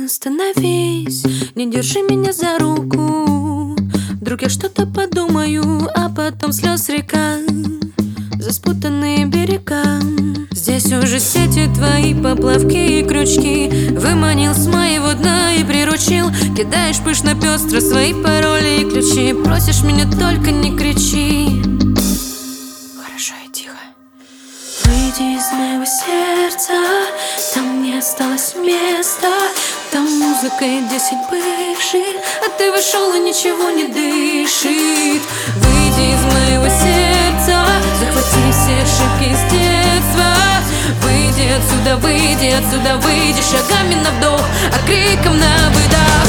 Остановись, не держи меня за руку. Вдруг я что-то подумаю, а потом слез река за спутанные берега. Здесь уже сети твои, поплавки и крючки. Выманил с моего дна и приручил. Кидаешь пышно пестро свои пароли и ключи. Просишь меня, только не кричи. Хорошо и тихо. Выйди из моего сердца, там не осталось места. Там музыка и 10 бывших, а ты вошел и ничего не дышит. Выйди из моего сердца, захвати все ошибки с детства. Выйди отсюда, выйди шагами на вдох, а криком на выдох.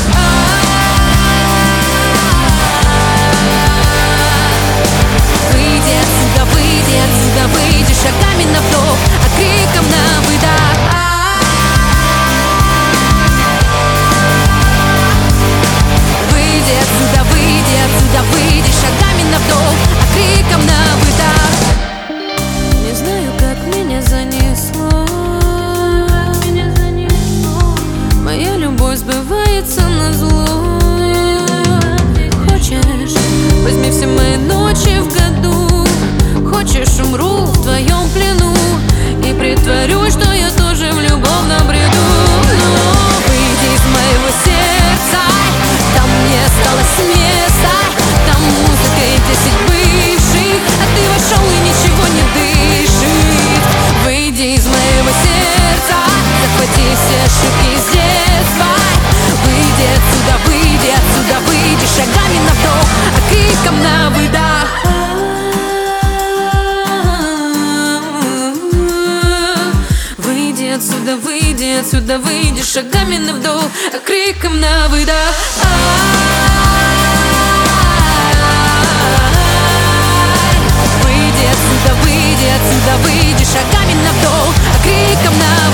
Выйди отсюда, выйди шагами на вдох, а криком на выдох. Выйди шагами на вдох, а криком на выдох. Не знаю, как меня занесло. Моя любовь сбывается назло. Хочешь, возьми все мои ночи в году. Хочешь, умру в твоем плену и притворюсь, что я тоже в любовном бреду. Но выйди из моего сердца, там не осталось места. Там музыка и 10 бывших, а ты вошел и ничего не дышит. Выйди из моего сердца, захвати все ошибки с детства. Выйди отсюда, выйди шагами на вдох, а криком на выдох. Выйди отсюда, выйди шагами на вдох, а криком на выдох. Выйди отсюда, выйди шагами на вдох, а криком на выдох.